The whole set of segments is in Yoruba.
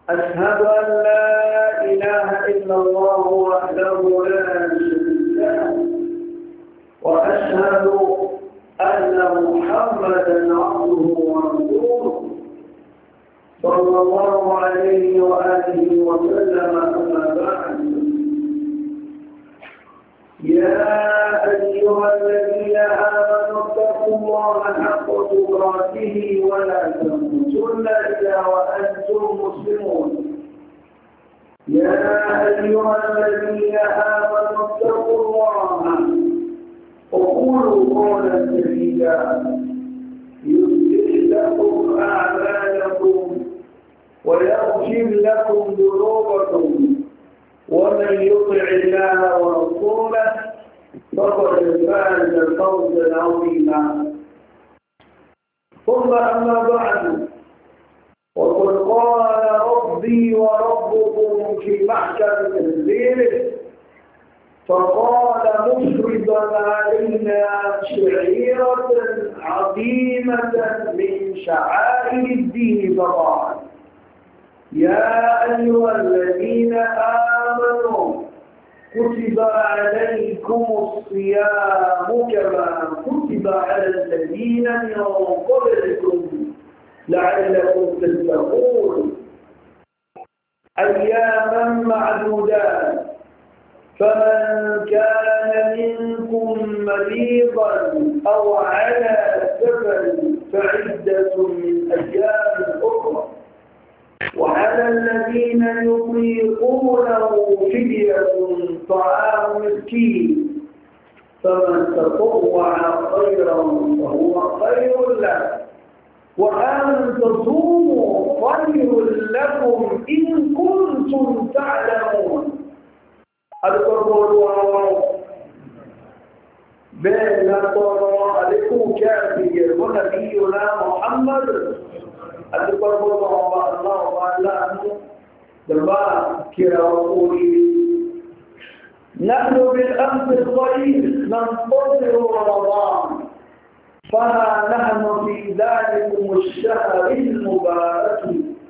أشهد أن لا إله إلا الله وحده لا شريك له وأشهد أن محمدا عبده ورسوله صلى الله عليه وآله وسلم. أما بعد، يا أيها الذين آمنوا اتقوا الله حق تقاته ولا تموتن إلا وأنتم مسلمون. يا أيها الذين آمنوا اتقوا الله وقولوا قولا سديدا يصلح لكم أعمالكم ويغفر لكم ذنوبكم، ومن يطع الله ورسوله فقد فاز فوزا عظيما. ثم أما بعد، وقد قال ربي وربكم في محكم تنزيله، فقال مفرضا علينا شعيرة عظيمة من شعائر الدين، فقال: يا أيها الذين آمنوا كتب عليكم الصيام كما كتب على الذين من قبلكم لعلكم تتقون، أياما معدودات، فمن كان منكم مريضا أو على سفر فعدة من أيام أخرى، وعلى الذين يطيقونه فدية طعام مسكين، فمن تطوع خيرا فهو خير له، وأن تصوموا خير لكم إن كنتم تعلمون. القرآن بين الله عليكم كافي ونبينا محمد الله وعلى دبا كراوي. نحن بالأمس القريب ننتظر رمضان، فها نحن في ذلكم الشهر المبارك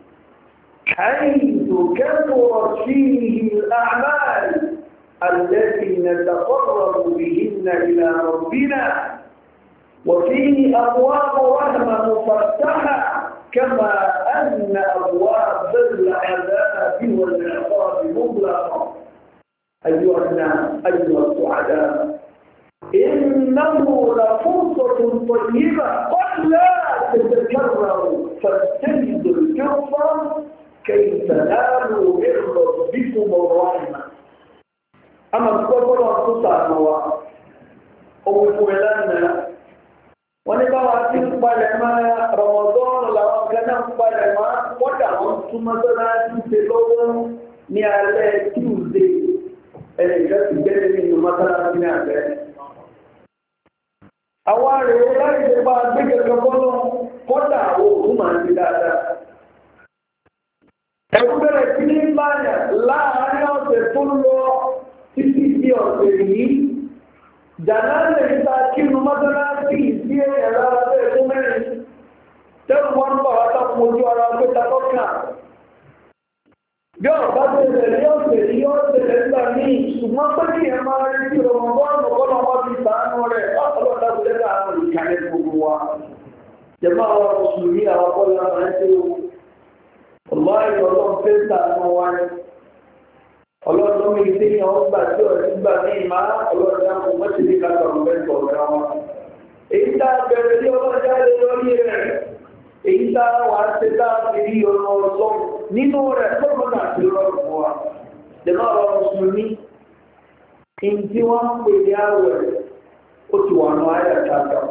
حيث كثرت فيه الأعمال التي نتقرب بهن إلى ربنا، وفيه أبواب رحمة مفتحة، كما أن أبواب العذاب والعقاب مغلقة. أيها الناس، أيها السعداء، إنه لفرصة طيبة قد لا تتكرر، فاجتنبوا الفرصة كي تنالوا من ربكم الرحمة. أما الكفر والقصة أو لنا ونبقى في قلما رمضان لو كان قلما ودعوا ثم تناسوا تلوهم نيالة تيوزي إليك تجري من مثلا بنابه أولا لا يجب بك كفرهم ودعوا ثم تلادا ẹgbẹ́rẹ̀ tí ní báyà láàárín ọ̀sẹ̀ tó lọ títí sí ọ̀sẹ̀ yìí, jànáàlẹ̀ ìta kínú mọ́sánásí sí ẹ̀rọ abẹ́ tó mẹ́rin tẹ́rù wọ́n bá wá tápọ̀ ojú ara pẹ́ta lọ́kà. Bí ọ̀pá tẹ̀lẹ̀ ní ọ̀sẹ̀ yìí ọ̀sẹ̀ lẹ́gbà ní ṣùgbọ́n pé kí ẹ máa rí sí Ramadan ọ̀pọ̀lọpọ̀ wọ́n fi sàánú rẹ̀ ọ̀pọ̀lọpọ̀ àwọn ìkàlẹ̀ gbogbo wa. Jẹ̀mọ́ àwọn mùsùlùmí àwọn ọ̀pọ̀lọpọ̀ máa ń ṣe Ọlọ́run ọlọ́run fẹ́ sàánú wa ní ọlọ́run mi tí ní ọgbà tí ọ̀rẹ́ gbà ní ìmá ọlọ́run dáhùn mọ́sí ní káàkiri ọ̀rọ̀ mẹ́tọ̀ ọ̀rẹ́ wọn. Èyí tá a bẹ̀rẹ̀ ní ọlọ́run jáde lórí rẹ̀, èyí tá a wà ṣe tá a fi rí ọ̀rọ̀ ọlọ́run nínú rẹ̀ lọ́rùn àti ọlọ́run fún wa. Jẹ̀mọ́ ọ̀rọ̀ mùsùlùmí, kí n tí wọ́n ń pè ní àwẹ̀ ó ti wà nù ayà kàkà.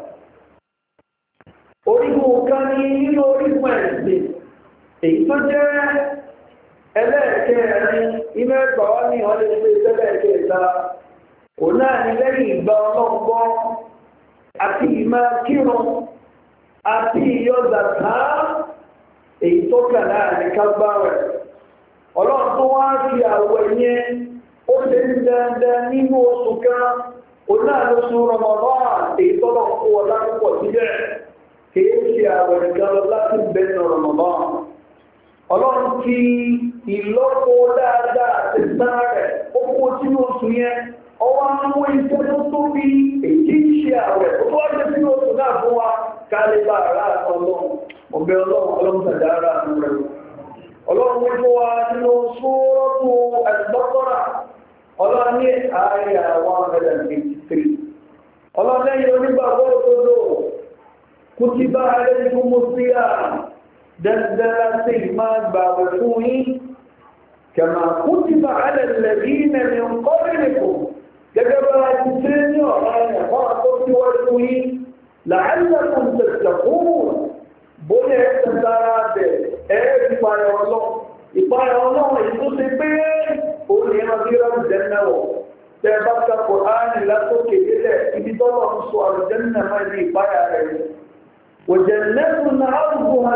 Orígun kan ní nínú orígun ẹ̀sìn èyí tó jẹ́ ẹlẹ́ẹ̀kẹ́rin inú ẹgbà wá ní ọdún ilé ẹlẹ́ẹ̀kẹta, kò náà ní lẹ́yìn ìgbà ọlọ́gbọ́ àti ìmá kírun àti ìyọ́zàká èyí tó kà láàrin kágbá rẹ̀. Ọlọ́run tó wá fi àwẹ̀ yẹn ó ṣe ń dandan nínú oṣù kan, ó náà lóṣù Ramadan èyí tọ́lọ̀ kó wọ́n lápapọ̀ síbẹ̀ kìí ṣe àwẹ̀ nìkan lọ láti bẹ̀rẹ̀ Ramadan. ọlọ́run fi ìlọ́pọ̀ dáadáa àti sáà rẹ̀ ó kó sínú oṣù yẹn ọwọ́ àwọn iṣẹ́ tó tóbi èyí ṣe àwẹ̀ tó wá jẹ́ sínú oṣù náà fún wa kálíbà ara ọlọ́run ọ̀bẹ ọlọ́run tàdá ara rẹ̀ ọlọ́run wí fún wa nínú sórọ́tù Al-Baqara ọlọ́run ní ààyè 183 ọlọ́run lẹ́yìn onígbàgbọ́ òdodo kutiba alaykumus siyam dandan sí máa gbàwẹ̀ fún yín kama kutiba ala alladhina min qablikum gẹ́gẹ́ bá ti ṣe ní ọ̀rọ̀ ẹ̀kọ́ tó tí wọ́n fún yín la'allakum tattaqun bóyá ẹ̀sẹ̀ sára bẹ̀ ìpayà ọlọ́run èyí tó ṣe pé òun ni ẹran bí rán jẹ́nà wọ̀ tẹ́ bá ka Kùránì látòkè délẹ̀ ibi tọ́lọ̀ ń sọ àlùjẹ́nà máa ní ìpayà rẹ̀ وجنة عرضها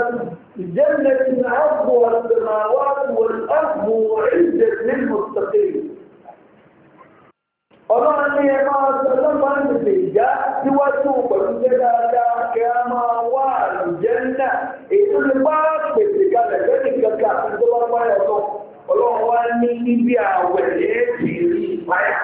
السماوات والأرض وعزت للمتقين ọlọ́run ní ẹ máa sọ́lọ́ máa ń tètè já síwájú pẹ̀lú jẹ́ dáadáa kí a máa wà àlùjánnà èyí tó lè bá pèsè kalẹ̀ lẹ́nì kankan àti tó bá páyà ọlọ́run wá ní níbi àwẹ̀ lẹ́ẹ̀tì rí ìpáyà.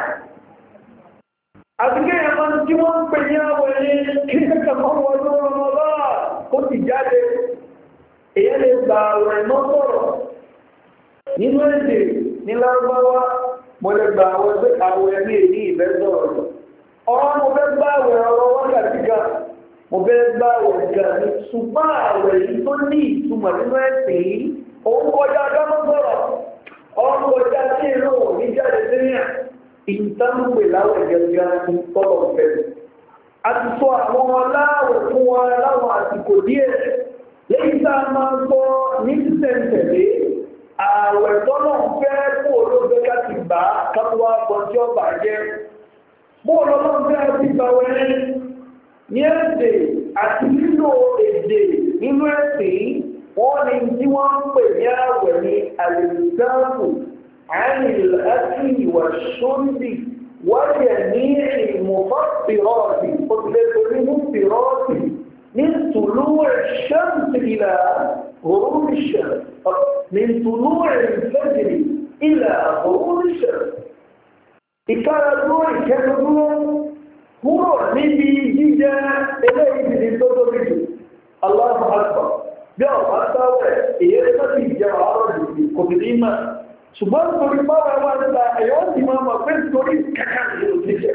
àti kéèyàn máa ń tí wọ́n ń pè ní àwẹ̀ ní kí kẹ́kẹ́ kan wọ́n lọ́rọ̀ lọ́wọ́ kó sì jáde èyí lè gba àwẹ̀ náà sọ̀rọ̀ nínú èdè ní lárúbáwá mo lè gba àwọn ẹgbẹ́ àwọn ẹbí èyí ìbẹ́ sọ̀rọ̀ ọ̀rọ̀ mo fẹ́ gbá àwẹ̀ ọ̀rọ̀ wákàtí kan mo fẹ́ gbá àwẹ̀ gan ní ṣùgbọ́n àwẹ̀ yìí tó ní ìtumọ̀ nínú ẹ̀sìn yìí òun kọjá dámọ́ sọ̀rọ̀ ọ̀rọ̀ kọjá sí inú òní jáde sẹ́yìn ìtànùpè láwẹ̀ gẹ́gẹ́ ní tọ́lọ̀ fẹ́ a ti sọ àwọn aláwẹ̀ fún wa láwọn àsìkò díẹ̀ lẹ́yìn tá a máa sọ ní sísẹ̀ntẹ̀lé ààwẹ̀ tọ́lọ̀ fẹ́ kó olóògbé káti bá káwàá bọ́jí ọba jẹ́ bó olóògbé àti bàwẹ̀ ní èdè àti lílo èdè nínú ẹ̀sìn wọ́n ni tí wọ́n ń pè ní ààwẹ̀ ní àlèsàmù àìlẹ́sì ìwà ṣóńdì wáyẹ̀ ní ìmọ̀fàfìrọ́ọ̀tì òtìlẹ́tò ní fìrọ́ọ̀tì ní tùlúwẹ̀ ṣẹ́ǹtì ìlà غروب الشمس من طلوع الفجر إلى غروب الشمس ìkára dúró ìkẹ́lú dúró kúrò níbi jíjẹ eléyìí tó tóbi jù Allahu Akbar bí ọ̀pá sáwẹ̀ èyí tó ti jẹ àárọ̀ jù kò sì ní mà ṣùgbọ́n torí pàwẹ̀ wá níta ẹ̀yọ́ sì máa mọ̀ pé torí kàkà ní òjíṣẹ́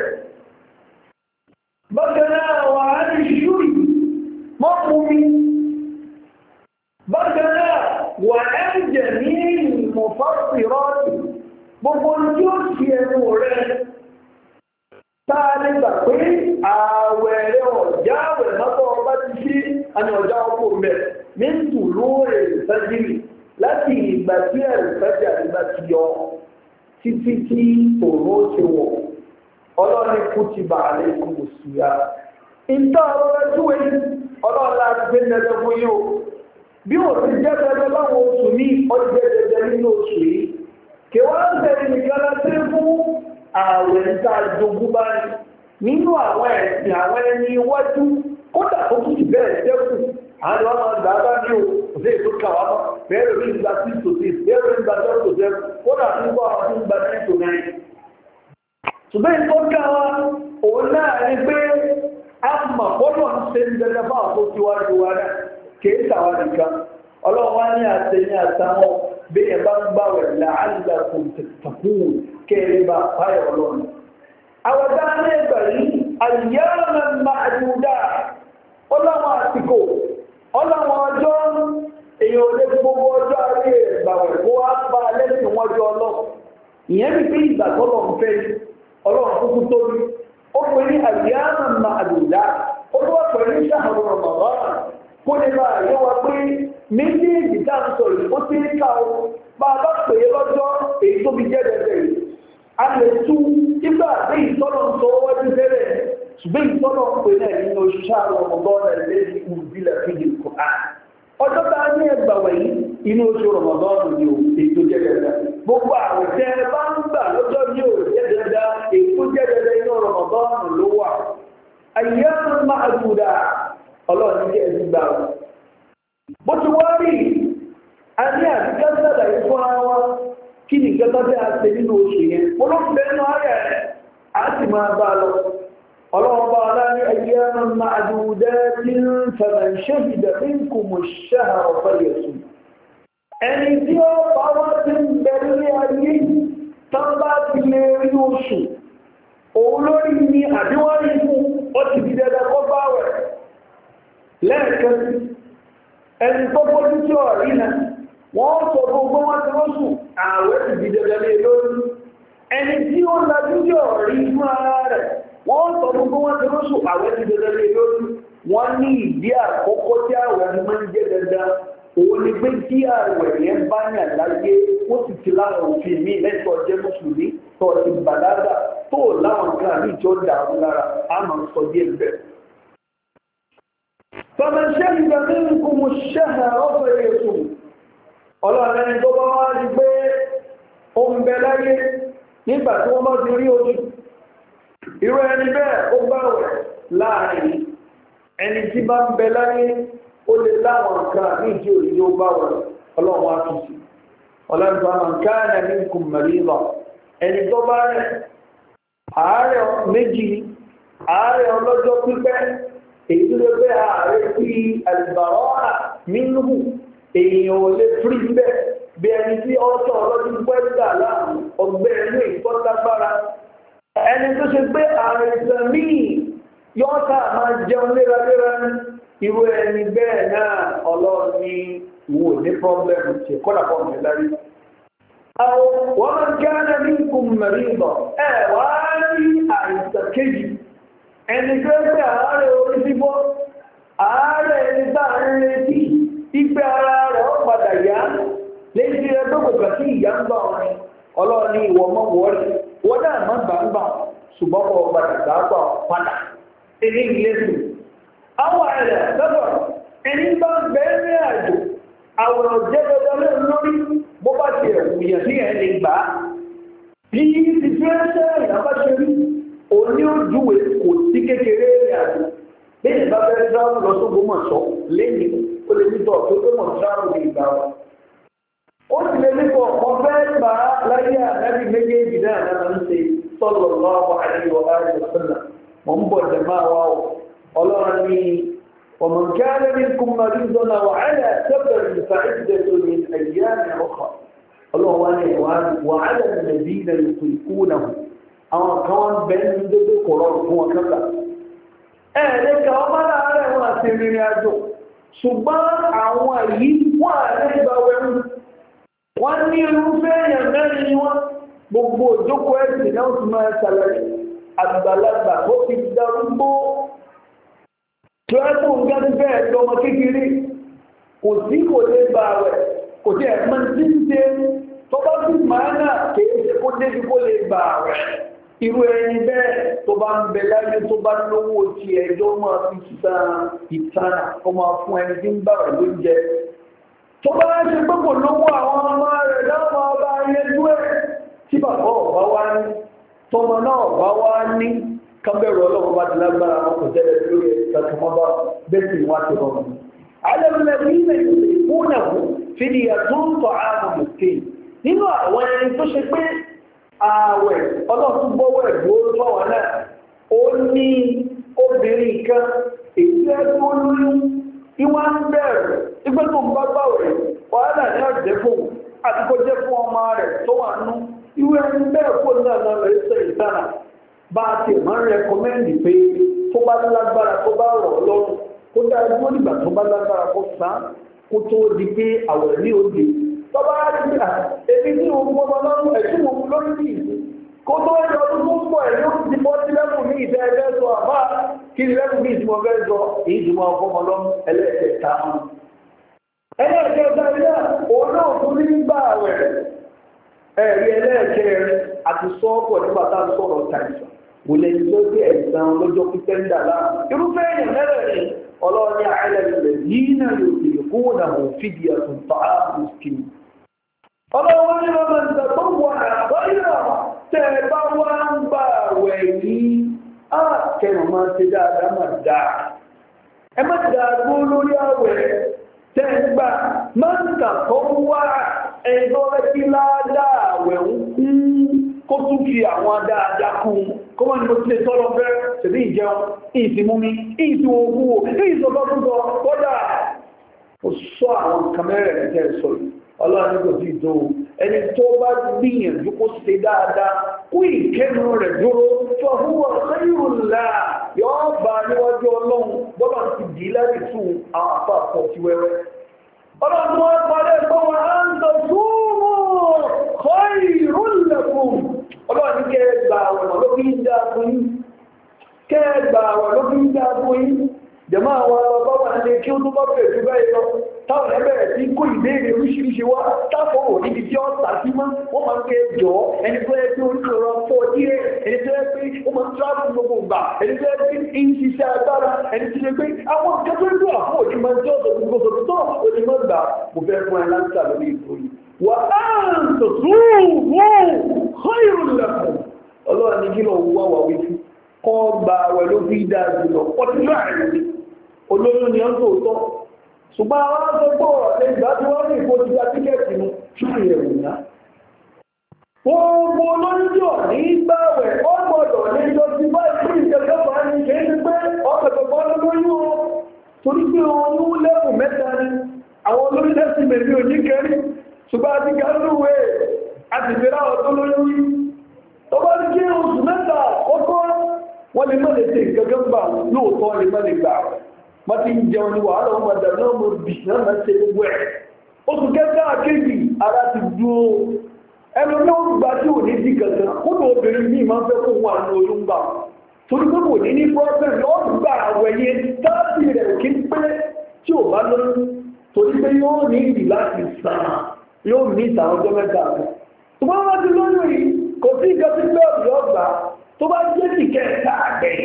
bákan náà wà á ní ṣúrì mọ́ mú mi bákan náà wà ẹ́jẹ̀ ní ìmọ̀fásirọ́ọ̀tì gbogbo tí ó ṣe ẹnu rẹ̀ táa lè gbà pé ààwẹ̀ rẹ̀ ọ̀já àwẹ̀ mọ́tọ̀ ọba ti ṣí àni ọ̀já ọkọ̀ mẹ́ ní tùlú ẹ̀rẹ̀fẹ́jìrì láti ìgbà tí ẹ̀rẹ̀fẹ́jì àdìgbà ti yọ títí tí òun ó ṣe wọ̀ ọlọ́ni kú ti bà lè kú sí ya ìtọ́ ọlọ́rẹ́ túwé ọlọ́ọ̀lá ti gbé nẹ́jọ́ fún yóò bí o ti jẹ́ tẹ́lẹ̀ láwọn oṣù ní ọjọ́ jẹjẹ nínú oṣù yìí kí wọ́n ń tẹ̀lé nìkan láti fún ààwẹ̀ níta jogún báyìí nínú àwọn ẹ̀sìn àwọn ẹni iwájú kódà tó kù sí bẹ́ẹ̀ jẹ́kù àwọn ọmọ ọgbà bá ní o kò sí ètò kà wá bẹ́ẹ̀rẹ̀ ní ìgbà tí tòsí bẹ́ẹ̀rẹ̀ ní ìgbà tó tòsí kódà tó ń bọ̀ àwọn tó ń gba ní tò náà ṣùgbọ́n ìtọ́ ká wa òun náà ni pé a mọ̀ bọ́dọ̀ ń ṣe ń dẹ́gbẹ́ fún àwọn tó ti wá ju wa náà kìí sàwà nìkan ọlọ́run wá ní àtẹ̀yìn àtàwọn bí ẹ bá ń gbàwẹ̀ làálà kò tẹ̀kùn kẹrẹ bá fáyọ̀ ọlọ́run. àwọ̀dá ní ẹgbà yìí àyàmà màdúdà ọlọ́run àsìkò ọlọ́run ọjọ́ èèyàn lè gbogbo ọjọ́ ayé ìgbàwẹ̀ kó wá pa lẹ́sìn wọn jọ ọlọ́run ìyẹn ní pé ìgbà tọ́lọ̀ ń fẹ́ ọlọ́run kúkú tóbi ó pè ní àyàmà màdúdà ó lọ́wọ́ pẹ̀lú ṣàhàrù Ramadan kó lè bá yẹ wa pé méjèèjì tá ń sọ yìí ó ti ń ká o bá a bá pè é lọ́jọ́ èyí tó fi jẹ́ dẹ̀dẹ̀ yìí a lè tú nígbà tí ìtọ́nà ń sọ wájú tẹ́lẹ̀ ṣùgbọ́n ìtọ́nà ń pè náà nínú oṣù sáàrùn ọmọdọ́nà lẹ́yìn ìbílẹ̀ fíjì kò á ọjọ́ tá a ní ẹgbà wẹ̀yí inú oṣù rọmọdọ́nà ni o èyí tó jẹ́ dẹ̀dẹ̀ gbogbo àwọn tẹ́ ẹ bá ń gbà lọ́jọ́ ní o jẹ́ dẹ̀dẹ̀ èyí tó jẹ́ dẹ̀dẹ̀ inú rọmọdọ́nà ló wà ayé máa dùdà ọlọ́run ní ẹ̀sìn gbà wọn. bó ti wá rí a ní àdíkà sàlàyé fún wa kí ni nǹkan tó fẹ́ àṣẹ nínú oṣù yẹn olóògbé nínú ayẹ̀ rẹ̀ á sì máa bá lọ ọlọ́wọ́ bá aláàrí ayyaman ma'dudatin faman shahida minkumu ash-shahra falyasum ẹni tí ó bá wá ti ń bẹ̀rẹ̀ ní ayé tán bá ti lè rí oṣù òun lórí ní àdíwárí fún ó ti di dandan kó gbààwẹ̀ lẹ́ẹ̀kan ẹni tó bójú tí ọ̀rí náà wọ́n sọ gbogbo wọn tí wọ́n sùn ààwẹ̀ ti di dandan lé lórí ẹni tí ó lajú tí ọ̀rí fún ara rẹ̀ wọ́n sọ gbogbo wọn tí wọ́n sùn ààwẹ̀ ti dandan lé lórí wọ́n ní ìdí àkọ́kọ́ tí ààwẹ̀ ni máa ń jẹ́ dandan òun ni pé tí ààwẹ̀ yẹn bá yàn láyé ó sì ti láwọn òfin míì lẹ́tọ̀ọ́ jẹ́ mùsùlùmí tó ti bàlágà tó láwọn nǹkan àmì ìjọ dàrú lára a máa ń sọ díẹ̀ bẹ́ẹ̀. فمن شهد منكم الشهر فليصم ọlọ́run ẹni tó bá wá rí pé ó ń bẹ láyé nígbà tí wọ́n bá ti rí oṣù irú ẹni bẹ́ẹ̀ ó gbààwẹ̀ láàrin ẹni tí bá ń bẹ láyé ó lè láwọn nǹkan ní ìdí òní ó gbààwẹ̀ ọlọ́run á tún sí ọlọ́run tó máa ń kana minkum marida ẹni tó bá rẹ̀ àárẹ̀ méjì àárẹ̀ ọlọ́jọ́ pípẹ́ èyí tó lè pé ààrẹ sí àlùbárọ́à nínú èèyàn ò lè frí bẹ́ẹ̀ bí ẹni tí ọ́sọ̀ ọlọ́dún pẹ́ẹ́dà láàmú ọgbẹ́ inú ìfọ́lágbára ẹni tó ṣe pé ààrẹ ìsẹ̀mí yọ́ta máa jẹun léraléra irú ẹni bẹ́ẹ̀ náà ọlọ́run ní wò ní pọ́blẹ́mù tí kọ́dà pọ̀ mí lárí. wọ́n máa ń kí á náà ní kùn mẹ́rin bọ̀ ẹ̀ wá rí àìsàn kejì ẹni tó ń pẹ́ ààrẹ orí fífọ́ ààrẹ ẹni tá ń retí ìgbẹ́ ara rẹ̀ ó padà yá léjì rẹ̀ tó gbogbo sí ìyá ń bá ọ̀rin ọlọ́ọ̀ni ìwọ mọ́ wọ́ọ̀rì wọ́n náà má gbàgbà ṣùgbọ́n kọ́ padà gbàgbà padà ẹni ilé sùn. àwọn ẹ̀rẹ̀ lọ́dọ̀ ẹni bá ń bẹ́ẹ̀ ní àjò àwòrán jẹ́ dandan lórí bó bá ti ẹ̀wù yẹn sí ẹ̀ lè gbà á. bí ti fẹ́ sẹ́yìn àbáṣe rí òní ojúwe kò sí kékeré ìrìnàjò lẹ́yìn bá fẹ́ dáhùn lọ sógbó mọ̀ sọ lẹ́yìn ó lè nítọ̀ tó tó mọ̀ dáhùn ní ìgbà wa ó sì lè nítọ̀ kan fẹ́ gbà á láyé àdábì méjèèjì náà náà ń ṣe sallallahu alaihi wa alihi wa sallam mọ̀ ń bọ̀ jẹ̀má wa o ọlọ́run ní ومن كان منكم مريضا أو على سفر فعدة من أيام أخرى الله وعلى الذين يطيقونه àwọn kan wọ́n bẹ̀rẹ̀ ní dédé kọ̀rọ̀ fún wọn kẹta ẹ̀ẹ́dẹ́ ka ọmọ láàárẹ̀ wọn àti ìrìnrìn àjò ṣùgbọ́n àwọn yìí wọ́n àrẹ́ ìgbà wẹ̀rù wọ́n ní irúfẹ́ èèyàn mẹ́rin ni wọ́n gbogbo òjókòó ẹ̀sìn náà ti máa ṣàlàyé àgbàlagbà tó fi darúgbó tó ẹ̀kùn gẹ́gẹ́ bẹ́ẹ̀ lọ́mọ kékeré kò sí kò lè bá rẹ̀ kò sí ẹ̀mọ́ tí ń ṣe tó bá sì máa náà kéé ṣe kó débi kó lè bá rẹ̀ irú ẹni bẹ́ẹ̀ tó bá ń bẹ láyé tó bá lówó ti ẹjọ́ máa fi san ìtànà ó máa fún ẹni tí ń bá rẹ̀ lóúnjẹ tó bá ṣe pé kò lówó àwọn ọmọ rẹ̀ láwọn ọba ayẹjú ẹ̀ tí bàbá ọba wá ní tọmọ náà ọba wá ní kábẹ̀rù ọlọ́run bá ti lágbára wọn kò tẹ́lẹ̀ lórí ẹ̀ka tó wọ́n bá bẹ́ẹ̀ sì wá ti rọrùn. alẹ́mìlẹ́bí ilẹ̀ ìfúnnàfù fìdíyà tó ń tọ́ ààbò mùsùlùmí nínú àwọn ẹni tó ṣe pé ààwẹ̀ ọlọ́run gbọ́wọ́ ẹ̀gbọ́ lọ́wọ́ náà ó ní obìnrin kan èyí tó lóyún ìwà ń bẹ̀rẹ̀ ìgbẹ́ tó ń bá gbàwẹ̀ wàhálà ní ọ̀jẹ́ fún àti kó jẹ́ fún ọmọ rẹ̀ tó wà nú ìwé ẹni bẹ́ẹ̀ fún náà lọ rẹ̀ ṣe ìtànà bá a ti máa ń rẹkọmẹ́ndì pé tó bá lágbára tó bá rọ̀ lọ́rùn kó dáa dúró nígbà tó bá lágbára kó sàn kó tó di pé àwẹ̀ ní òde tọ́ba á ti gbà èmi ní òun ọmọ lọ́rùn ẹ̀sùn òun lórí ní ìlú kó tó ẹ̀rọ ọdún tó ń bọ̀ ẹ̀ yóò ti bọ́ sí lẹ́kùn ní ìfẹ́ ẹgbẹ́ sọ àbá kí ni lẹ́kùn ní ìtumọ̀ fẹ́ sọ èyí ti máa fọmọ lọ́rùn ẹlẹ́ẹ̀kẹta wọn. ẹlẹ́ẹ̀kẹta ilé òun náà tún ní gbà wẹ̀ ẹ̀rí ẹlẹ́ẹ̀kẹrin àti sọ́ọ̀pọ̀ nígbà tá a sọ̀rọ̀ tàìsàn wò lè tó bí ẹ̀sán lọ́jọ́ pípẹ́ ń dà láàmú irúfẹ́ èèyàn mẹ́rẹ̀ẹ̀rin ọlọ́ọ̀ni àìlẹ́lẹ̀ yìí náà yóò fi kún náà fìdí ẹ̀sùn tọ́ ààbò skin ọlọ́wọ́ ní ọmọ ìgbà tó wọ àbáyọ̀ tẹ́ ẹ bá wá ń bá àwẹ̀ yìí á kẹrùn máa ṣe dáadáa máa dáa ẹ má dáa gbó lórí àwẹ̀ tẹ́gbà mọ́ǹkà tó wá ẹ̀dọ́ rẹ̀kí ládáàwẹ̀ ń kú kó tún fi àwọn dáadáa kún kó wọ́n ni mo ti lè tọ́lọ fẹ́ tẹ̀lé ìjẹun ìsìnmúmi ìsìnwògúwò ìsìnwògúwò kódà ó sọ àwọn kàmẹ́rẹ̀ ẹ̀jẹ̀ sọ ọlọ́run kò sí ìdó ẹni tó bá gbìyànjú kó ṣe dáadáa kú ìkẹ́nu rẹ̀ dúró fọ́húwọ̀ sẹ́yìnlá yọ́ bá níwájú ọlọ́run bọ́lá ti dì láti tún àwọn àpá àpọ̀ sí wẹ́wẹ́ ọlọ́run wọ́n parẹ́ gbọ́wọ́ á ń tọ́ súnmọ́ kọ́ ìrúnlẹ̀kùn ọlọ́run kẹ́ẹ̀gbà àwọn ló fi ń dá fún yín kẹ́ẹ̀gbà àwọn ló fi ń dá fún yín jẹ̀mọ́ àwọn ọlọ́bá wà ní kí ó tó bá bẹ̀rẹ̀ jù báyìí lọ táwọn ẹgbẹ̀rẹ̀ tí kó ìbéèrè oríṣiríṣi wá táfọ́ ò níbi tí ó tà sí mọ́ wọ́n máa ń kẹ́ jọ ẹni tó yẹ pé oríṣiríṣi fọ́ díẹ̀ ẹni tó yẹ pé ó máa ń tíráàbù gbogbo ìgbà ẹni tó yẹ pé ń ṣiṣẹ́ agbára ẹni tó yẹ pé àwọn ìjọba ìlú àfọ́ òní máa ń jọ́ ọ̀dọ̀ gbogbo tó òní máa ń gbà mo fẹ́ fún ẹ láńtà lórí ìtòyí wà á ń tòṣùwò khairun lakum ọlọ́run ní kí lọ wá wà wí fún kọ́ gba àwẹ̀ ló fi dáa jùlọ ọtí láàrin olóyún ni ó ń tòótọ́ ṣùgbọ́n àwọn akẹ́kọ̀ọ́ ọ̀rẹ́ ìgbà tí wọ́n rí ìfò ti gba tíkẹ́ẹ̀tì mú ṣáàrì ẹ̀rù náà gbogbo olóyún tí ò ní gbààwẹ̀ ó gbọ́dọ̀ ní ìjọ ti bá ìpín ìjọba ní kìí ṣe pé ọ̀pẹ̀pẹ̀pọ̀ lóyún o torí pé oyún lẹ́kùn mẹ́ta ni àwọn olóyún lẹ́sìn mẹ́rin ò ní kẹrí ṣùgbọ́n àti gàlúwẹ̀ àti ìfẹ́ra ọ̀tọ́ lóyún yìí tó bá ní kí oṣù mẹ́ta kọ́kọ́ wọ́n lè má lè ṣe ìgẹ́gẹ́ gbà lóòótọ́ lè má lè gbà wọ́n ti ń jẹun ní wàhálà wọn padà náà mo bì náà máa ṣe gbogbo ẹ̀ oṣù kẹta àkéjì ara ti dúró ẹnu náà gbà tí ò ní di kankan kódò obìnrin ní ìmọ̀ fẹ́ fún wọn àti oyún gbà torí pé kò ní ní problem yóò gbà àwẹ̀yẹ táàbì rẹ̀ kí ń pé tí ò bá lóyún torí pé yóò ní ìdí láti sàn yóò ní ìtàn ọjọ́ mẹ́ta rẹ̀ tó bá wá ti lóyún yìí kò sí ìjọsí pé ọ̀dọ́ ọgbà tó bá jẹ́ ìkẹta àgbẹ̀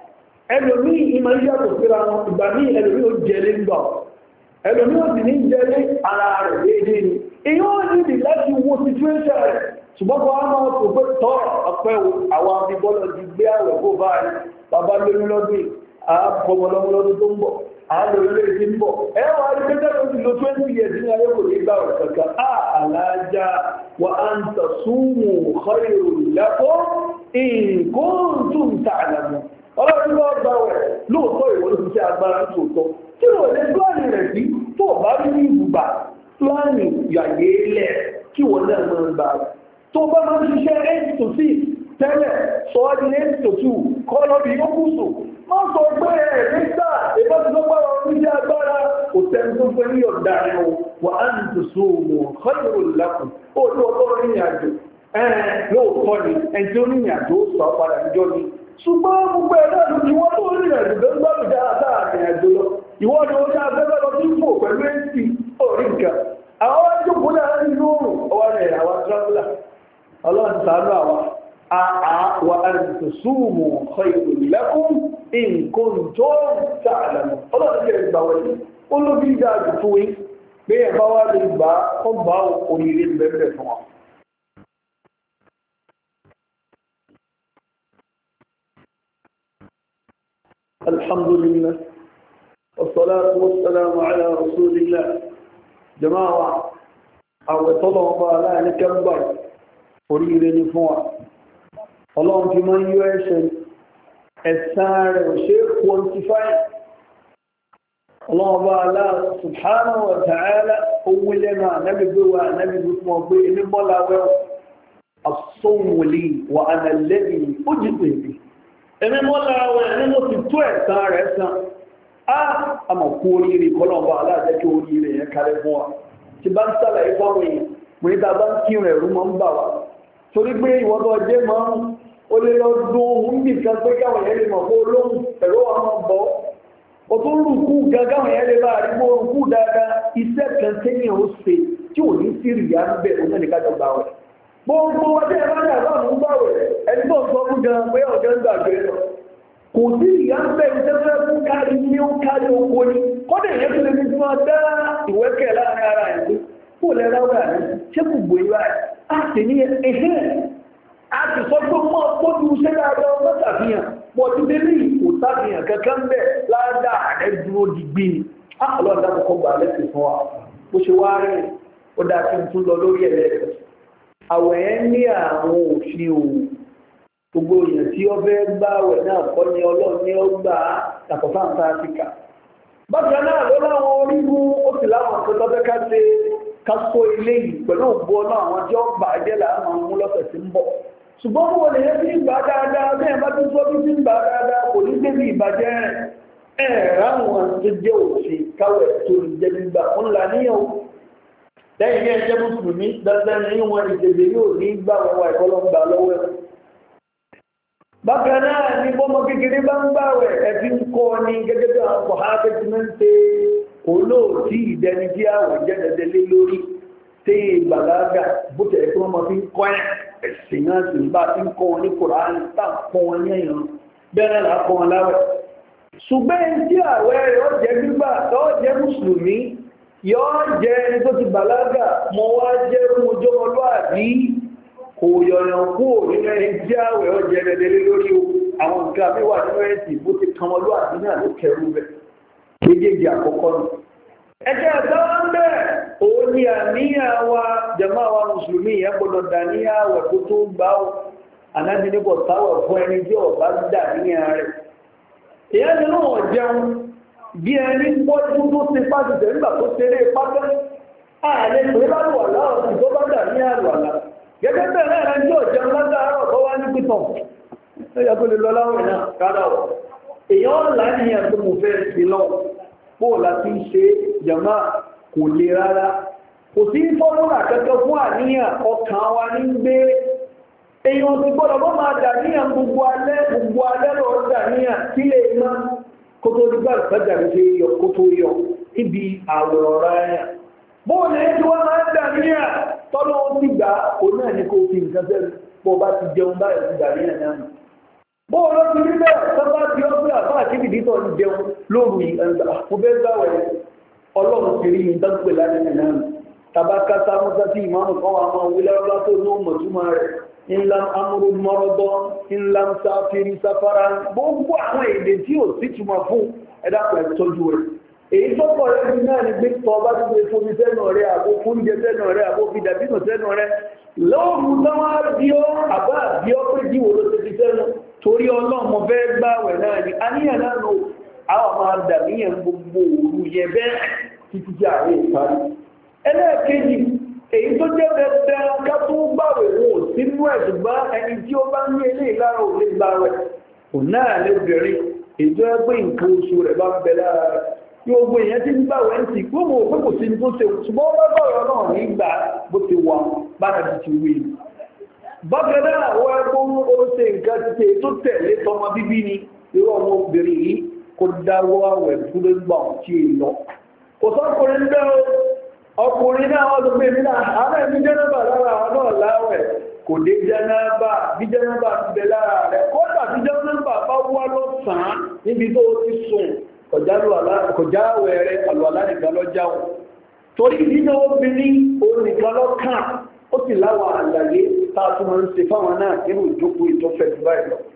ẹlòmí ìmọ̀ ìyàtọ̀ síra wọn ìgbà ní ẹlòmí ó jẹlé ń gbà ẹlòmí ó sì ní jẹlé ara rẹ̀ déédéé ni èyí ó nídìí láti wo situation rẹ̀ ṣùgbọ́n kọ́ á máa tó pé tọ́ ọ̀pẹ́ àwọn abibọ́lọ̀ ti gbé àwẹ̀ kó báyìí bàbá lóyún lọ́dún àbọ̀mọ̀lọ́mọ lọ́dún tó ń bọ̀ àlòlẹ́ ti ń bọ̀ ẹwà ìgbẹ́jẹ́ tó ti lo 20 years ní ayé kò ní gbà rẹ̀ kankan àlàájá wa an tasumu khayrun lakum in kuntum ta'lamun ọlọ́run lọ gbà rẹ̀ lóòótọ́ ìwọ̀n ló fi ṣe agbára tòótọ́ tí wọ́n lè pláàni rẹ̀ sí tó bá rí ní ibùgbà pláàni yàyé lẹ̀ kí wọ́n náà máa ń gbà rẹ̀ tó bá máa ń ṣiṣẹ́ 8 to 6 tẹ́lẹ̀ sọ ọ́ di 8 to 2 kọ́ lọ́bì yóò kù sùn má sọ pé ẹ̀ nígbà ìbá ti lọ́gbàrá oníṣẹ́ agbára kò tẹ́ni tó fẹ́ ní ọ̀dà rẹ̀ o wà á ní tòṣó òmò khayrun lakum ó ní ọjọ́ rìnrìn àjò lóòótọ́ ni ẹni tí ó rìnrìn àjò ó sọ padà níjọ́ ni ṣùgbọ́n gbogbo ẹ̀ náà ni wọ́n tó rìnrìn àjò tó ń gbàgbé dáadáa rìn àjò lọ ìwọ ni ó ní afẹ́fẹ́ lọ sí fò pẹ̀lú èsì orí nǹkan àwọn ajókòó náà ní lóòrùn ọwọ́ rẹ̀ àwọn traveler ọlọ́run ṣàánú àwọn وأن تصوموا خير لكم إن كنتم تعلمون الله يجعل باوي قل في ذلك فوي بي باوي با كم باو قليل بيبر فوا الحمد لله والصلاة والسلام على رسول الله جماعة أو طلب لا نكبر قليل فوا ọlọ́run fi máa ń yọ ẹ̀san rẹ̀ ò ṣe quantify ọlọ́run bá aláà subhanahu wa ta'ala owó lẹ́nu ànábìgbé wa ànábìgbé fún ọgbé inú bọ́lá wẹ́wọ̀ asọ́wọlì wà ánàlẹ́bì ó jì pèbè ẹni bọ́lá wẹ́ ní mo ti tó ẹ̀san rẹ̀ san a mọ̀ kú oríire kọ́lọ́run bá aláà jẹ́ kí oríire yẹn kárẹ́ fún wa ti bá ń sàlàyé fáwọn èèyàn pé ta bá ń kírun ẹ̀rú máa ń bà wá torí pé ìwọ́dọ̀ jẹ́ máa ń ó lè lọ dún ohun bí kan pé káwọn yẹn lè mọ̀ pé olóhùn ẹ̀rọ wa máa bọ́ ó tó rùkú gágáwọn yẹn lè bá àrígbó rùkú dáadáa iṣẹ́ kan tẹ́yìn ó ṣe tí ò ní sí ìrìyà ń bẹ̀ ó mẹ́rin kájọ gbà wẹ̀ gbogbo ọjọ́ ẹ̀ bá ní àbá mú gbà wẹ̀ ẹni tó sọ fún gan pé ọjọ́ ń gbàgbé lọ kò sí ìrìyà ń bẹ̀ ìṣẹ́fẹ́ fún kárí ní ó kárí oko ni kọ́dẹ̀ yẹn tó lè fi tí wọ́n dá ìwẹ́kẹ̀ láàrin ara ẹ̀ pé kó lẹ́ láwẹ́ àná ṣé kò gbé ibà á sì ní ẹ̀hẹ́ a ti sọ pé mọ́ pọ́jú ṣe dáadáa ọmọ ṣàfihàn pọ̀ tí dé ní ìkò ṣàfihàn kankan bẹ̀ láàdá rẹ̀ dúró dìgbì ọlọ́run dákọ̀ọ́kọ́ gbà lẹ́sìn fún wa bó ṣe wá rí ó dá kí n tún lọ lórí ẹ̀lẹ́sìn àwẹ̀ ẹ̀ ní àwọn òfin òun gbogbo èèyàn tí ó fẹ́ gbààwẹ̀ náà kọ́ ni ọlọ́run ní ó gbà á yàtọ̀ fáńtà áfíríkà bákan náà ló láwọn orígun ó sì láwọn tó tọ́fẹ́ ká ṣe ká só ilé yìí pẹ̀lú ògbó ọlọ́run àwọn tí ó bà á jẹ́ làá máa mú lọ́sẹ̀ tí ń bọ̀ ṣùgbọ́n mo lè yẹ kí ń gbà dáadáa bẹ́ẹ̀ bá tún sọ bí ń gbà dáadáa kò ní débi ìbàjẹ́ ráwọn tó jẹ́ òfin káwẹ̀ tó lè jẹ́ gbígbà ńlá níyàn lẹ́yìn ní ẹjẹ́ mùsùlùmí dandan ní wọn ìdèdè yóò ní gbà wọn wà ìkọlọ́gbà lọ́wọ́ ẹ̀ bákan náà ní bọ́mọ kékeré bá ń gbàwẹ̀ ẹ̀fí ń kọ́ ní gẹ́gẹ́ bí àwọn ọ̀hánfẹ́ ti máa ń ṣe olóòtí ìdẹni tí àwẹ̀ jẹ́ dandan lé lórí tí ìgbàlágà bó tẹ̀ kí wọ́n máa fi ń kọ́ ẹ̀sìn náà sì ń bá ti ń kọ́ wọn ní Kùránì tá ń kọ́ wọn ní ẹ̀yàn bẹ́ẹ̀ náà kọ́ wọn láwẹ̀ ṣùgbọ́n tí àwẹ̀ yóò jẹ́ gbígbà tó jẹ́ mùsùlùmí yóò jẹ́ ẹni tó ti bàlágà mọ́ wá jẹ́ fún ojú ọlọ́àbí kò yọ̀yàn kú nínú ẹni tí àwẹ̀ ó jẹ́ ẹ̀dẹ̀dẹ̀lẹ́ lórí àwọn nǹkan mẹ́wàá nínú ẹ̀sìn bó ti kan ọlọ́àbí náà ló kẹrù rẹ̀ méjèèjì àkọ́kọ́ nù ẹjẹ́ àtàwọn ń bẹ̀ òun ni àníyàn wa jàmáà wa mùsùlùmí yẹn gbọdọ̀ dà ní àwẹ̀ kó tó gbà ó ànábi níbọ táwẹ̀ fún ẹni tí ọba dà níyàn rẹ̀ èyàn ni náà jẹun bí ẹni pọ́jú tó ti pàṣẹ nígbà tó ṣeré pátá ààrẹ pé lálùwàlá ọ̀sìn tó bá dà ní àlùwàlá gẹ́gẹ́ bẹ́ẹ̀ náà ẹni tí ò jẹun látàárọ̀ tó wá ní pítàn ó yẹ kó lè lọ láwẹ̀ náà kára ọ̀ èyàn láníyàn tó mo fẹ́ sí lọ́wọ́ bó láti ṣe jàmá kò lè rárá kò sí fọ́múlà kẹ́kẹ́ fún àníyàn ọkàn wa ní gbé èèyàn ti gbọ́dọ̀ bọ́ máa dàníyàn gbogbo alẹ́ lọ dàníyàn kí lè má kó tó dígbà ìfẹ́jà lè yọ kó tó yọ ibi àwòrán rẹ̀ bó lè tí wọ́n máa dàníyàn tọ́lọ́ ó ti gbà ó náà ní kó fi nǹkan fẹ́ bó bá ti jẹun báyìí ti dàníyàn náà bó ló ti rí bẹ́ẹ̀ sọ́bá tí ó gbé àbá àti ìdítọ̀ ń jẹun lóru mo fẹ́ gbàwẹ̀ ọlọ́run ti rí ìdánpẹ̀ láti náà tàbákátá mọ́sá tí ìmáàmù kan wà máa wílẹ̀ ọlá tó ní òmùtúmọ̀ rẹ̀ ńlá amúrú mọ́rọ́dọ́ ńlá sáfìrí sáfárá gbogbo àwọn èdè tí ò sí túmọ̀ fún ẹ̀dàpọ̀ ìtọ́jú rẹ̀ èyí tó pọ̀ rẹ̀ bí náà ni gbé tọ́ bá ti gbé fomi sẹ́nu rẹ̀ àbó fúnjẹ sẹ́nu rẹ̀ àbó fi dàbínú sẹ́nu rẹ̀ lóòrù náà bí ó àbá bí ó pé jíwò ló ti fi sẹ́nu torí ọlọ́mọ fẹ́ gbáwẹ̀ náà ni àníyàn náà nù àwọn máa dàbíyàn gbogbo òru yẹ bẹ́ẹ̀ títí jẹ́ àárẹ̀ ìparí ẹlẹ́ẹ̀kejì èyí tó jẹ́ bẹ́ẹ̀ ká tó gbàwẹ̀ wọn ò sínú ẹ̀ ṣùgbọ́n ẹni tí ó bá ní ilé ìlara ò lè gbà rẹ̀ kò náà lè bẹ̀rẹ̀ ètò ẹgbẹ́ nǹkan oṣù rẹ̀ bá ń bẹ lára rẹ̀ yóò gbé èèyàn tí ń gbàwẹ̀ ń tì gbogbo òpé kò sí ní tó ṣe ṣùgbọ́n ó bá bọ̀rọ̀ náà ní gbà bó ti wà bára ti ti wí. bákan náà àwọn ẹgbẹ́ ó ṣe nǹkan ti ṣe tó tẹ̀lé tọmọ bíbí ni irú ọmọ obìnrin yìí kó dáwọ́ àwẹ̀ fúnlé gbà tí ì lọ kò sọ́kùnrin bẹ́ẹ̀ ọkùnrin náà wọ́n tó gbé mi náà àwọn ẹ̀mí jẹ́nàbà lára àwọn náà láwẹ̀ kò dé jẹ́nàbà bí jẹ́nàbà ti bẹ lára rẹ̀ kódà bí jẹ́nàbà bá wá lọ́sàn-án níbi tó ti sùn kọjáwẹ̀ rẹ̀ àlùwàlá nìkan lọ jáwọ̀ torí nínú obìnrin òun nìkan lọ kàn ó sì láwọn àlàyé tá a tún máa ń ṣe fáwọn náà nínú ìjókòó ìtọ́fẹ́ jù báyìí lọ.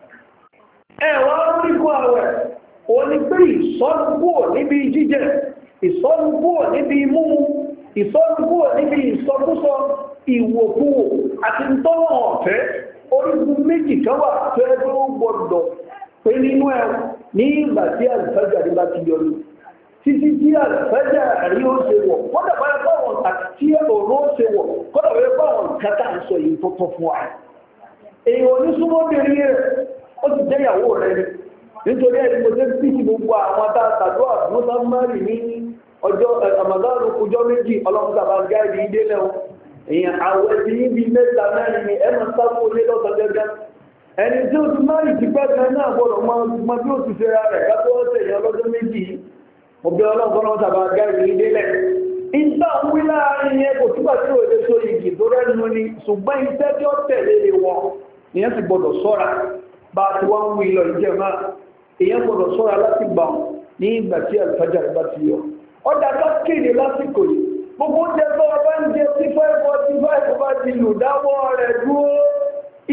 ẹ wá rí kó àwẹ̀ òun ni pé ìsọ́nùkúò níbi jíjẹ ìsọ́nùkúò níbi mímu ìsọ́nùkúò níbi ìsọkúsọ ìwòkúwò àti tọ́wọ́ ọ̀fẹ́ orígun méjì kan wà tó ẹgbẹ́ ó gbọdọ̀ pé nínú ẹ̀ ní ìgbà tí àlùfáàjà rí bá ti yọrí títí tí àlùfáàjà rí ó ṣe wọ̀ kọ́dà bá yẹ báwọn àti tí òun ó ṣe wọ̀ kọ́dà bá yẹ báwọn kátà ń sọ yìí tó tọ́ fún wa èyí ò ní súnmọ́ obìnrin rẹ̀ ó ti jẹ́ ìyàwó rẹ̀ nítorí ẹni mo tẹ́ sí ti gbogbo àwọn tàbíwà fún sánmárì ní ọjọ́ àmàdánù ọjọ́ méjì ọlọ́mọdàbà gáàdì ilé lẹ́wọ̀n èèyàn àwẹ̀ tí níbi mẹ́ta mẹ́rin ni ẹmọ sáfó lé lọ́sọ̀ gẹ́gẹ́ ẹni tí ó ti márì ti pẹ́ kan náà gbọ́dọ̀ mọ bí ó ti fẹ́ ra rẹ̀ kátó ọ̀sẹ̀ èèyàn ọlọ́jọ́ méjì ọbẹ̀ ọlọ́mọdàbà gáàdì ilé lẹ̀ ìta ń wí láàrin yẹn kò túbà tí ò lè so igi tó rẹ́nu ni ṣùgbọ́n iṣẹ́ tí ó tẹ̀lé lè wọ ìyẹn sì gbọ́dọ̀ sọ́ra bá ti wá ń wí lọ ìjẹ́ máa èyàn gbọdọ̀ sọ́ra láti gbà ní ìgbà tí àlùfájà bá ti yọ ọjà tó kéde lásìkò yìí gbogbo oúnjẹ tó ọba ń jẹ tí 545 bá ti lù dáwọ́ rẹ̀ dúró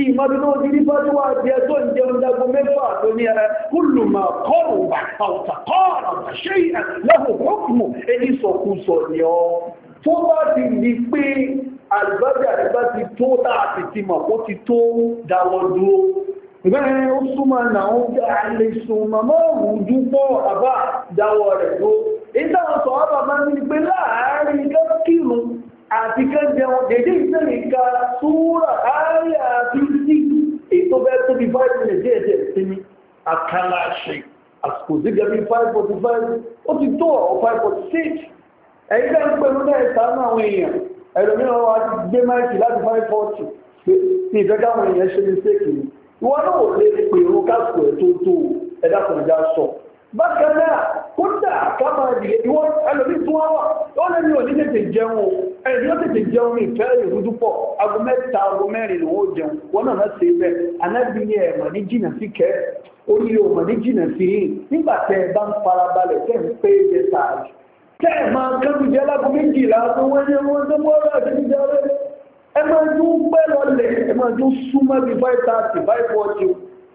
ìmọ̀bínú òjìrí bá tó wà jẹ́ tó ń jẹun dágbó mẹ́fà tó ní ara kúlù ma kọrù bà àwọ̀tà kọ́ọ̀rọ̀ ṣe lẹ́hùn hókùnmù ẹni sọkúsọ ni ọ tó bá ti di pé àlùbájá àríbá ti tó láti ti mọ̀ ó ti tó dáwọ́ dúró ìbẹ́rẹ̀ ó súnmọ́ náà ó jẹ́ àlèṣùnmọ́ mọ́rùn dúpọ̀ àbá dáwọ́ rẹ̀ dúró ìdáwọn sọ ọ́bà máa ń ní pé láàárín kẹ́kìrún àti kẹ́jẹun dédé ìsẹ́nìká súúrà àárí àti sí ètò bẹ́ẹ̀ tó bí 5 minutes díẹ̀díẹ̀ sí ní àkàlàṣe àsìkò sí gẹ́bí 5:45 ó ti tó ọ̀ 5:46 ẹ̀yìn tẹ́ ń pẹ̀lú náà ìsànú àwọn èèyàn ẹlòmíràn wá gbé máìkì láti 5:40 ní ìfẹ́ káwọn èèyàn ṣe mistake ni ìwọ́n náà ò lè pè irun kásìkò ẹ̀ tó tó ẹ̀dá kan ìjà sọ bákan náà kódà káàmà ìdílé ìwọ́n ẹlòmí tí wọ́n wà wọ́n lè ní òní tètè jẹun ẹni yóò tètè jẹun ní ìfẹ́ ìrújú pọ̀ aago 3 aago 4 ni wọ́n jẹun wọ́n náà ṣe bẹ́ẹ̀ anábì ní ẹ̀mọ̀ ní jìnà sí kẹ́ oríire ọmọ ní jìnà sí yìí nígbà tẹ́ ẹ bá ń farabalẹ̀ tẹ́ ń pé jẹ sáàjì tẹ́ ẹ máa kẹ́rù jẹ́ láago 12 tó wọ́n yẹ wọ́n tó wọ́n rà sí ìjọba ẹ máa dún pẹ́ lọlẹ̀ ẹ máa dún súnmọ́ bí 5:30 5:40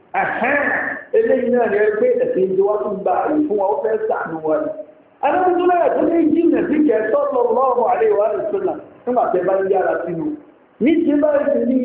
eléyìí náà rẹ̀ pé ẹ̀sìn ìjọwá tún gba àyè fún wa ó fẹ́ sàánú wa ni alábùdúlẹ̀ tó ní jìnà sí kẹ́ sallallahu alaihi wa sallam nígbà tẹ́ bá ń yára sínú ní ti bá ti ní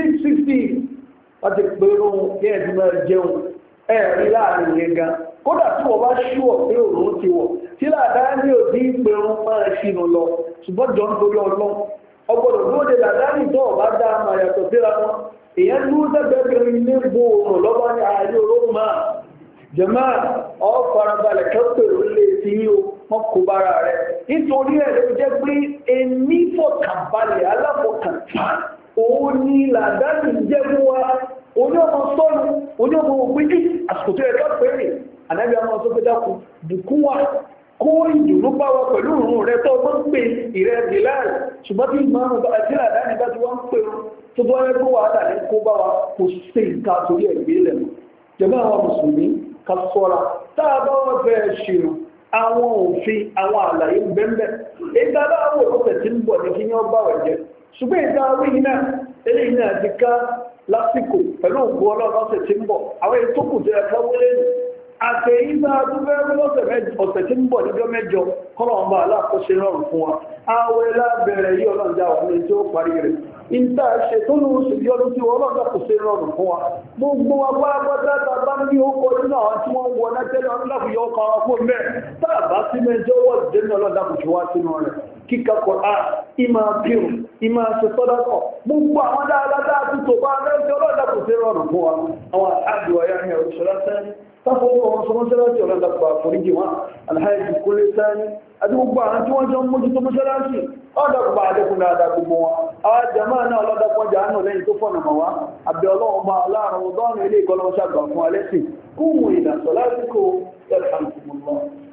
6:50 wọ́n ti pèrò kí ẹ̀dì máa jẹun ẹ̀rí láàrin yẹn gan kódà tí wọ́n bá ṣúọ̀ pé òun ti wọ̀ tí làdá ní òdí pèrò máa ṣìnà lọ ṣùgbọ́n jọ nítorí ọlọ́ ọgbọ̀dọ̀ lóde làdá nìtọ́ ọ̀bá dá máa yàtọ̀ síra wọn èyàn ló sẹ́gbẹ̀ẹ́gbẹ̀rẹ̀ ilé gbòòrùn lọ́bá ní ààrẹ olóòrùn máa jẹmáà ọ farabalẹ̀ kẹ́pẹ̀rẹ̀ olè tí yíò wọ́n kò bára rẹ̀ nítorí ẹ̀ ló jẹ́ pé ẹni fọkànbalẹ̀ aláfọkàntà òun ni làdáni jẹ́ fún wa oní ọmọ sọ́nù oní ọmọ ògbéjì àsìkò tó ẹ̀kọ́ pẹ̀rẹ̀ ànábì àwọn tó gbẹ́dàkù bùkún wa kó ìdùnnú bá wa pẹ̀lú òun rẹ̀ tó gbọ́n pè ìrẹ́ bìláì ṣùgbọ́n tí ìmọ̀ àti làdáni bá ti wọ́n pè tó bọ́ ẹgbẹ́ wà dà ní kó bá wa kò sí nǹkan torí ẹ̀gbẹ́ lẹ́nu jẹ́mọ́ àwọn mùsùlùmí ká sọ́ra táà bá wọ́n fẹ́ ṣìrò àwọn òfin àwọn àlàyé bẹ́ẹ̀ ìgbà láwọn òfin tí ń bọ̀ ní kí yán bá wẹ̀ jẹ́ ṣùgbọ́n ìgbà orí iná eléyìí náà ti ká lásìkò pẹ̀lú òkú ọlọ́rọ̀ọ́sẹ̀ tí ń bọ̀ àwọn ètò kù tó ẹ̀ká wọlé nù àtẹ̀yìnbá adúgbẹ́rẹ́ ọ̀sẹ̀ tí ń bọ̀ níjọ́ mẹ́jọ kọ́lọ̀ ọmọ aláàkóṣe rọrùn fún wa àwẹ̀ lábẹ̀rẹ̀ yí ọlọ́njà wà ní tí ó parí rẹ̀ ìta ṣe tó lóun sì bí ọdún tí wọ́n lọ́dọ̀ kò ṣe rọrùn fún wa gbogbo wa pátápátá bá ní ó kọ nínú àwọn tí wọ́n wọ nátẹ́lẹ̀ ọlọ́dàkùn yọ ọkọ̀ àwọn fún mẹ́ táàbá sí mẹ́jọ wọ́n jẹ́ ní ọlọ́dàkùn tí wá sínú rẹ̀ kíkà kọ̀ọ̀á ìmá pírù ìmá ṣe sọ́dọ̀kọ̀ gbogbo àwọn dáadáa tó tó bá mẹ́jọ ọlọ́dàkùn ṣe rọrùn fún wa àwọn àdùn ọ̀yá ní ọ̀ṣọ́lá تفضل ومسلسلاتي ولا تبقى فريجي ما الحاج كل ثاني أدوك بعض أنت وانت موجود مسلسلاتي أدوك بعضكم هذا كبوا جماعنا ولا دكوا جانو لين تفهم ما عبد الله ما الله رمضان إليك ولا مشاكل فوالسي قوموا إلى صلاتكم يرحمكم الله